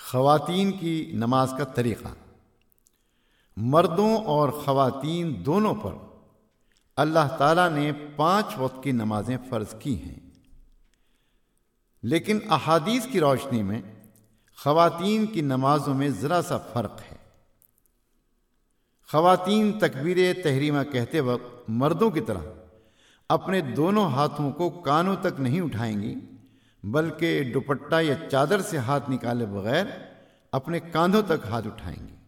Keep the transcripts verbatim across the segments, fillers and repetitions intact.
خواتین کی نماز کا طریقہ۔ مردوں اور خواتین دونوں پر اللہ تعالیٰ نے پانچ وقت کی نمازیں فرض کی ہیں، لیکن احادیث کی روشنی میں خواتین کی نمازوں میں ذرا سا فرق ہے۔ خواتین تکبیر تحریمہ کہتے وقت مردوں کی طرح اپنے دونوں ہاتھوں کو کانوں تک نہیں اٹھائیں گی، بلکہ دوپٹہ یا چادر سے ہاتھ نکالے بغیر اپنے کاندھوں تک ہاتھ اٹھائیں گی۔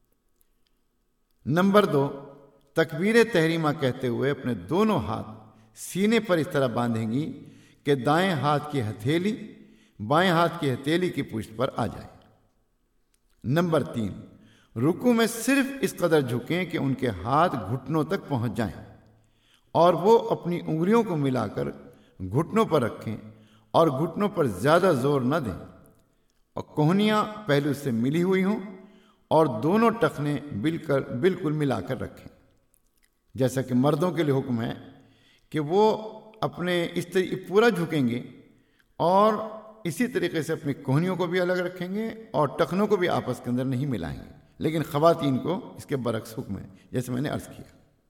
نمبر دو، تکبیر تحریمہ کہتے ہوئے اپنے دونوں ہاتھ سینے پر اس طرح باندھیں گی کہ دائیں ہاتھ کی ہتھیلی بائیں ہاتھ کی ہتھیلی کی پشت پر آ جائے۔ نمبر تین، رکوع میں صرف اس قدر جھکیں کہ ان کے ہاتھ گھٹنوں تک پہنچ جائیں اور وہ اپنی انگلیوں کو ملا کر گھٹنوں پر رکھیں اور گھٹنوں پر زیادہ زور نہ دیں، اور کوہنیاں پہلو سے ملی ہوئی ہوں اور دونوں ٹخنے بالکل ملا کر رکھیں۔ جیسا کہ مردوں کے لیے حکم ہے کہ وہ اپنے اس طریقے پورا جھکیں گے اور اسی طریقے سے اپنی کوہنیوں کو بھی الگ رکھیں گے اور ٹخنوں کو بھی آپس کے اندر نہیں ملائیں گے، لیکن خواتین کو اس کے برعکس حکم ہے، جیسے میں نے عرض کیا۔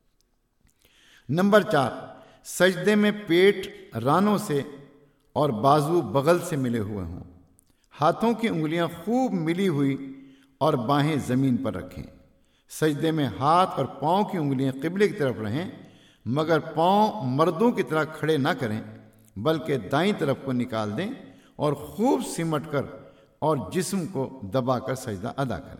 نمبر چار، سجدے میں پیٹ رانوں سے اور بازو بغل سے ملے ہوئے ہوں، ہاتھوں کی انگلیاں خوب ملی ہوئی اور باہیں زمین پر رکھیں۔ سجدے میں ہاتھ اور پاؤں کی انگلیاں قبلے کی طرف رہیں، مگر پاؤں مردوں کی طرح کھڑے نہ کریں، بلکہ دائیں طرف کو نکال دیں اور خوب سمٹ کر اور جسم کو دبا کر سجدہ ادا کریں۔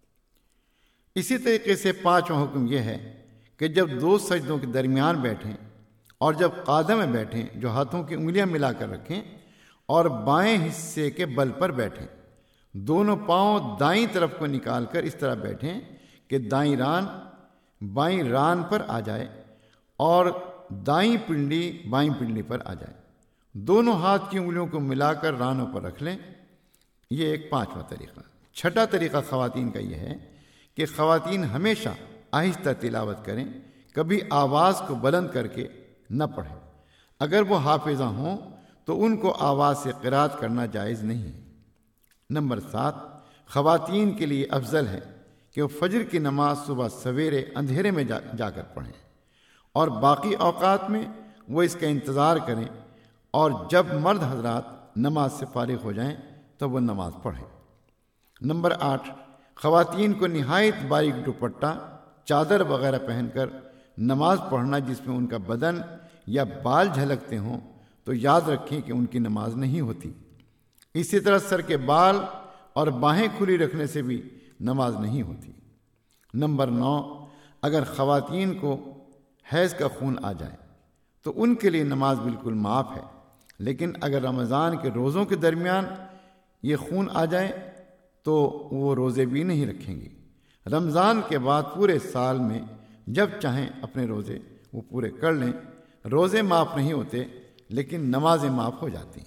اسی طریقے سے پانچواں حکم یہ ہے کہ جب دو سجدوں کے درمیان بیٹھیں اور جب قعدہ میں بیٹھیں جو ہاتھوں کی انگلیاں ملا کر رکھیں اور بائیں حصے کے بل پر بیٹھیں، دونوں پاؤں دائیں طرف کو نکال کر اس طرح بیٹھیں کہ دائیں ران بائیں ران پر آ جائے اور دائیں پنڈلی بائیں پنڈلی پر آ جائے۔ دونوں ہاتھ کی انگلیوں کو ملا کر رانوں پر رکھ لیں۔ یہ ایک پانچواں طریقہ۔ چھٹا طریقہ خواتین کا یہ ہے کہ خواتین ہمیشہ آہستہ تلاوت کریں، کبھی آواز کو بلند کر کے نہ پڑھیں۔ اگر وہ حافظہ ہوں تو ان کو آواز سے قرات کرنا جائز نہیں ہے۔ نمبر سات، خواتین کے لیے افضل ہے کہ وہ فجر کی نماز صبح سویرے اندھیرے میں جا, جا کر پڑھیں اور باقی اوقات میں وہ اس کا انتظار کریں، اور جب مرد حضرات نماز سے فارغ ہو جائیں تو وہ نماز پڑھیں۔ نمبر آٹھ، خواتین کو نہایت باریک دوپٹہ چادر وغیرہ پہن کر نماز پڑھنا جس میں ان کا بدن یا بال جھلکتے ہوں تو یاد رکھیں کہ ان کی نماز نہیں ہوتی۔ اسی طرح سر کے بال اور باہیں کھلی رکھنے سے بھی نماز نہیں ہوتی۔ نمبر نو، اگر خواتین کو حیض کا خون آ جائے تو ان کے لیے نماز بالکل معاف ہے، لیکن اگر رمضان کے روزوں کے درمیان یہ خون آ جائے تو وہ روزے بھی نہیں رکھیں گی۔ رمضان کے بعد پورے سال میں جب چاہیں اپنے روزے وہ پورے کر لیں۔ روزے معاف نہیں ہوتے لیکن نمازیں معاف ہو جاتی ہیں۔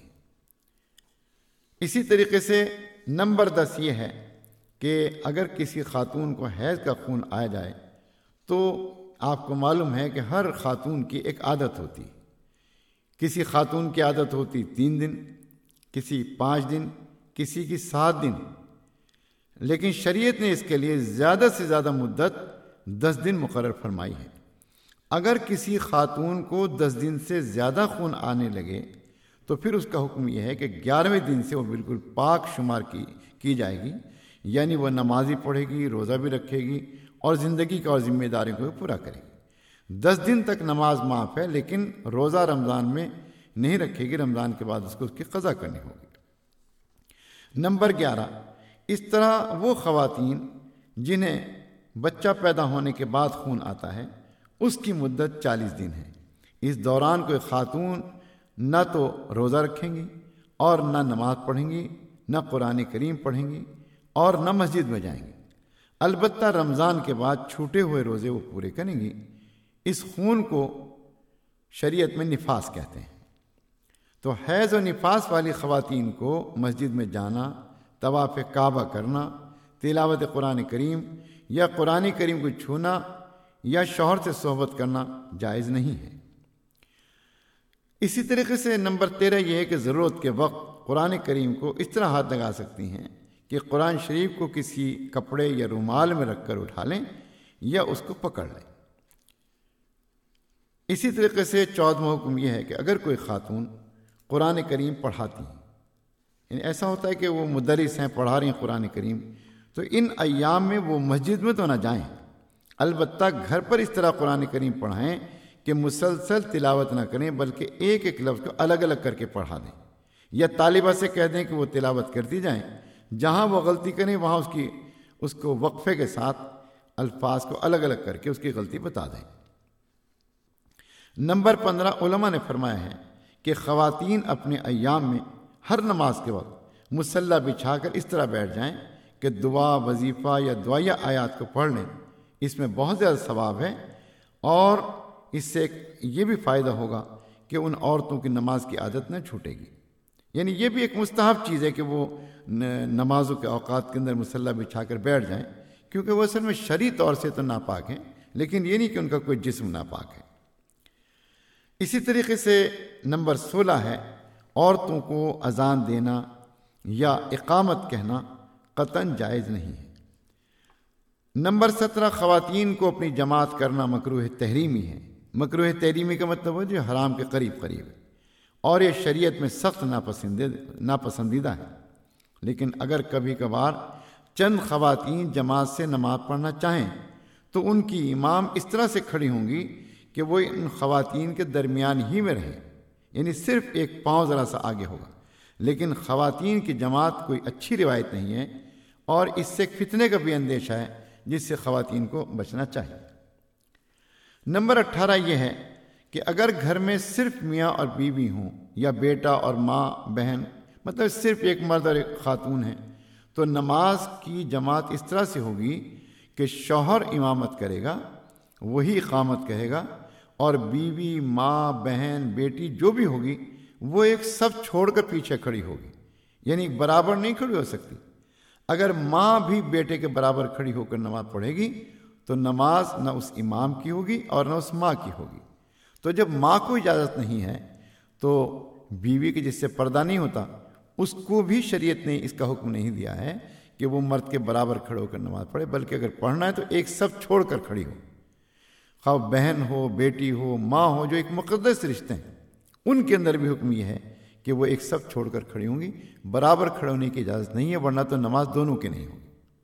اسی طریقے سے نمبر دس یہ ہے کہ اگر کسی خاتون کو حیض کا خون آ جائے تو آپ کو معلوم ہے کہ ہر خاتون کی ایک عادت ہوتی، کسی خاتون کی عادت ہوتی تین دن، کسی پانچ دن، کسی کی سات دن، لیکن شریعت نے اس کے لیے زیادہ سے زیادہ مدت دس دن مقرر فرمائی ہے۔ اگر کسی خاتون کو دس دن سے زیادہ خون آنے لگے تو پھر اس کا حکم یہ ہے کہ گیارہویں دن سے وہ بالکل پاک شمار کی کی جائے گی، یعنی وہ نمازی پڑھے گی، روزہ بھی رکھے گی اور زندگی کا اور ذمہ داریوں کو بھی پورا کرے گی۔ دس دن تک نماز معاف ہے، لیکن روزہ رمضان میں نہیں رکھے گی، رمضان کے بعد اس کو اس کی قضا کرنی ہوگی۔ نمبر گیارہ، اس طرح وہ خواتین جنہیں بچہ پیدا ہونے کے بعد خون آتا ہے اس کی مدت چالیس دن ہے۔ اس دوران کوئی خاتون نہ تو روزہ رکھیں گی اور نہ نماز پڑھیں گی، نہ قرآن کریم پڑھیں گی اور نہ مسجد میں جائیں گی۔ البتہ رمضان کے بعد چھوٹے ہوئے روزے وہ پورے کریں گی۔ اس خون کو شریعت میں نفاس کہتے ہیں۔ تو حیض و نفاس والی خواتین کو مسجد میں جانا، طواف کعبہ کرنا، تلاوت قرآن کریم یا قرآن کریم کو چھونا یا شوہر سے صحبت کرنا جائز نہیں ہے۔ اسی طریقے سے نمبر تیرہ یہ ہے کہ ضرورت کے وقت قرآن کریم کو اس طرح ہاتھ لگا سکتی ہیں کہ قرآن شریف کو کسی کپڑے یا رومال میں رکھ کر اٹھا لیں یا اس کو پکڑ لیں۔ اسی طریقے سے چودھواں حکم یہ ہے کہ اگر کوئی خاتون قرآن کریم پڑھاتی ہیں، یعنی ایسا ہوتا ہے کہ وہ مدرس ہیں، پڑھا رہی ہیں قرآن کریم، تو ان ایام میں وہ مسجد میں تو نہ جائیں، البتہ گھر پر اس طرح قرآن کریم پڑھائیں کہ مسلسل تلاوت نہ کریں بلکہ ایک ایک لفظ کو الگ الگ کر کے پڑھا دیں، یا طالبہ سے کہہ دیں کہ وہ تلاوت کرتی جائیں، جہاں وہ غلطی کریں وہاں اس کی اس کو وقفے کے ساتھ الفاظ کو الگ الگ کر کے اس کی غلطی بتا دیں۔ نمبر پندرہ، علماء نے فرمایا ہے کہ خواتین اپنے ایام میں ہر نماز کے وقت مصلی بچھا کر اس طرح بیٹھ جائیں کہ دعا، وظیفہ یا دعائیہ آیات کو پڑھ لیں، اس میں بہت زیادہ ثواب ہے، اور اس سے یہ بھی فائدہ ہوگا کہ ان عورتوں کی نماز کی عادت نہ چھوٹے گی۔ یعنی یہ بھی ایک مستحب چیز ہے کہ وہ نمازوں کے اوقات کے اندر مصلی بچھا کر بیٹھ جائیں، کیونکہ وہ اصل میں شرعی طور سے تو ناپاک ہیں، لیکن یہ نہیں کہ ان کا کوئی جسم ناپاک ہے۔ اسی طریقے سے نمبر سولہ ہے، عورتوں کو اذان دینا یا اقامت کہنا قطعاً جائز نہیں ہے۔ نمبر سترہ، خواتین کو اپنی جماعت کرنا مکروہ تحریمی ہے۔ مکروہ تحریمی کا مطلب ہے جو حرام کے قریب قریب ہے، اور یہ شریعت میں سخت ناپسندیدہ ہے۔ لیکن اگر کبھی کبھار چند خواتین جماعت سے نماز پڑھنا چاہیں تو ان کی امام اس طرح سے کھڑی ہوں گی کہ وہ ان خواتین کے درمیان ہی میں رہے، یعنی صرف ایک پاؤں ذرا سا آگے ہوگا۔ لیکن خواتین کی جماعت کوئی اچھی روایت نہیں ہے، اور اس سے ایک فتنے کا بھی اندیشہ ہے جس سے خواتین کو بچنا چاہیے۔ نمبر اٹھارہ یہ ہے کہ اگر گھر میں صرف میاں اور بیوی ہوں یا بیٹا اور ماں بہن، مطلب صرف ایک مرد اور ایک خاتون ہیں، تو نماز کی جماعت اس طرح سے ہوگی کہ شوہر امامت کرے گا، وہی اقامت کہے گا، اور بیوی، ماں، بہن، بیٹی جو بھی ہوگی وہ ایک سب چھوڑ کر پیچھے کھڑی ہوگی، یعنی برابر نہیں کھڑی ہو سکتی۔ اگر ماں بھی بیٹے کے برابر کھڑی ہو کر نماز پڑھے گی تو نماز نہ اس امام کی ہوگی اور نہ اس ماں کی ہوگی۔ تو جب ماں کو اجازت نہیں ہے تو بیوی کے جس سے پردہ نہیں ہوتا اس کو بھی شریعت نے اس کا حکم نہیں دیا ہے کہ وہ مرد کے برابر کھڑے ہو کر نماز پڑھے، بلکہ اگر پڑھنا ہے تو ایک سب چھوڑ کر کھڑی ہو، خواہ بہن ہو، بیٹی ہو، ماں ہو، جو ایک مقدس رشتے ہیں ان کے اندر بھی حکم یہ ہے کہ وہ ایک سب چھوڑ کر کھڑی ہوں گی، برابر کھڑے ہونے کی اجازت نہیں ہے، ورنہ تو نماز دونوں کی نہیں ہوگی۔